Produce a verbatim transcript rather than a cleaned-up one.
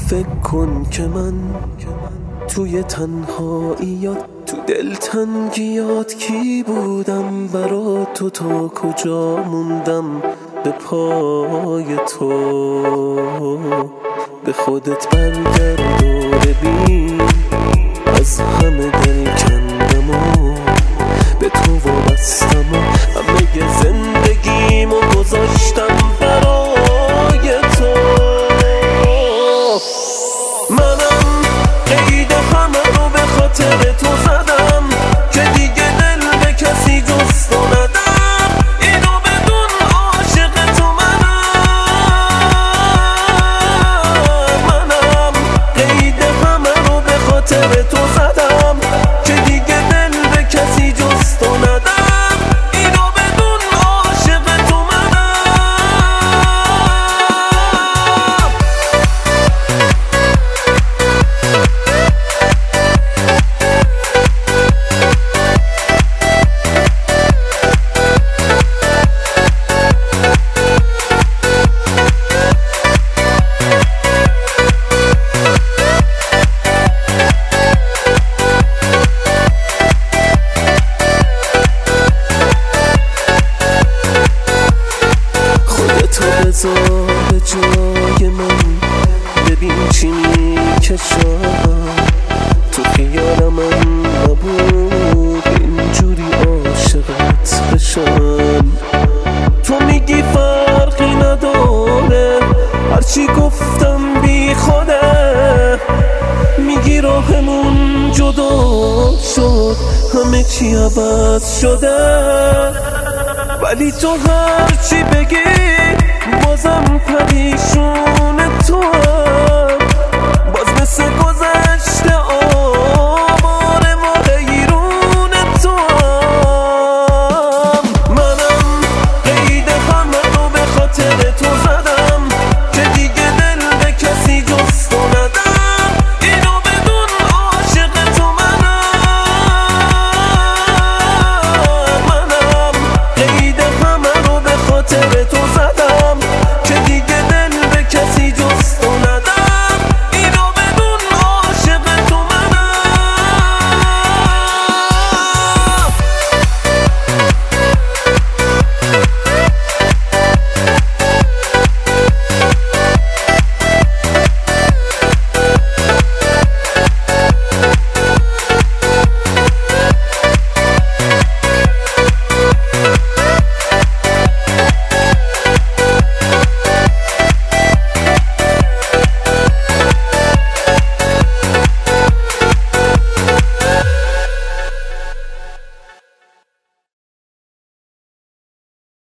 فکر کن که من توی تنهاییات، تو دلتنگیات کی بودم برا تو، تا کجا موندم به پای تو. به خودت برگرد و ببین از همه دل کندم و به تو وابستم و همه زندگیمو گذاشتم برای تو. منم قید همه رو به خاطر تو زدم که دیگه دل به کسی جز تو ندم. اینو بدون عاشق تو منم. منم قید همه رو به خاطر تو زدم که دیگه دل به کسی جز تو ندم. اینو بدون عاشق تو منم. بذار به جای من، ببین چی میکشم. تو خیالم من نبود اینجوری عاشقت بشم. تو میگی فرقی نداره هرچی گفتم بی خوده. میگی راهمون جدا شد همه چی عوض شده. ولی تو هرچی بگی بازم پریشون تو.